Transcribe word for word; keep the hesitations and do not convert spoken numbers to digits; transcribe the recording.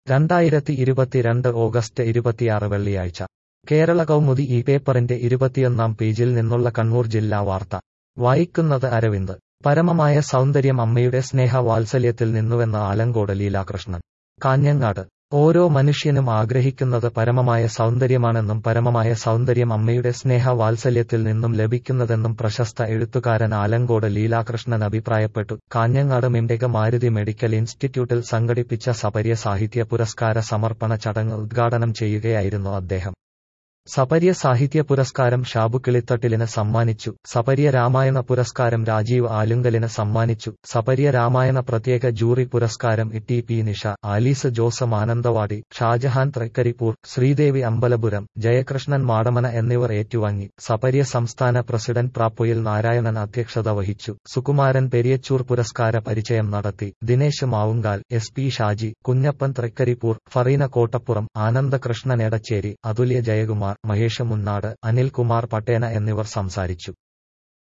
രണ്ടായിരത്തി ഇരുപത്തിരണ്ട് ഓഗസ്റ്റ് ഇരുപത്തിയാറ് വെള്ളിയാഴ്ച കേരള കൗമുദി ഈ പേപ്പറിന്റെ ഇരുപത്തിയൊന്നാം പേജിൽ നിന്നുള്ള കണ്ണൂർ ജില്ലാ വാർത്ത വായിക്കുന്നത് അരവിന്ദ്. പരമമായ സൗന്ദര്യം അമ്മയുടെ സ്നേഹ വാത്സല്യത്തിൽ നിന്നുവെന്ന ആലങ്കോട് ലീലാകൃഷ്ണൻ. കാഞ്ഞങ്ങാട് ഓരോ മനുഷ്യനും ആഗ്രഹിക്കുന്നത് പരമമായ സൗന്ദര്യമാണെന്നും പരമമായ സൗന്ദര്യം അമ്മയുടെ സ്നേഹ വാത്സല്യത്തിൽ നിന്നും ലഭിക്കുന്നതെന്നും പ്രശസ്ത എഴുത്തുകാരൻ ആലങ്കോട് ലീലാകൃഷ്ണൻ അഭിപ്രായപ്പെട്ടു. കാഞ്ഞങ്ങാട് മിംഡെക മാരുതി മെഡിക്കൽ ഇൻസ്റ്റിറ്റ്യൂട്ടിൽ സംഘടിപ്പിച്ച സപര്യ സാഹിത്യ പുരസ്കാര സമർപ്പണ ചടങ്ങ് ഉദ്ഘാടനം ചെയ്യുകയായിരുന്നു അദ്ദേഹം. സപര്യ സാഹിത്യ പുരസ്കാരം ഷാബു കിളിത്തട്ടിലിന് സമ്മാനിച്ചു. സപര്യ രാമായണ പുരസ്കാരം രാജീവ് ആലുങ്കലിന് സമ്മാനിച്ചു. സപര്യ രാമായണ പ്രത്യേക ജൂറി പുരസ്കാരം T P Nisha, Alice Jose Mananthavady, Shajahan Thrikkaripur, Sreedevi Ambalapuram, Jayakrishnan Madamana എന്നിവർ ഏറ്റുവാങ്ങി. സപര്യ സംസ്ഥാന പ്രസിഡന്റ് പ്രാപ്പൊയിൽ നാരായണൻ അധ്യക്ഷത വഹിച്ചു. സുകുമാരൻ പെരിയച്ചൂർ പുരസ്കാര പരിചയം നടത്തി. ദിനേശ് മാവുങ്കാൽ, എസ് പി ഷാജി, കുഞ്ഞപ്പൻ തൃക്കരിപ്പൂർ, ഫറീന കോട്ടപ്പുറം, ആനന്ദകൃഷ്ണൻ എടച്ചേരി, അതുല്യ ജയകുമാർ, മഹേഷ് മുന്നാട്, അനിൽകുമാർ പട്ടേന എന്നിവർ സംസാരിച്ചു.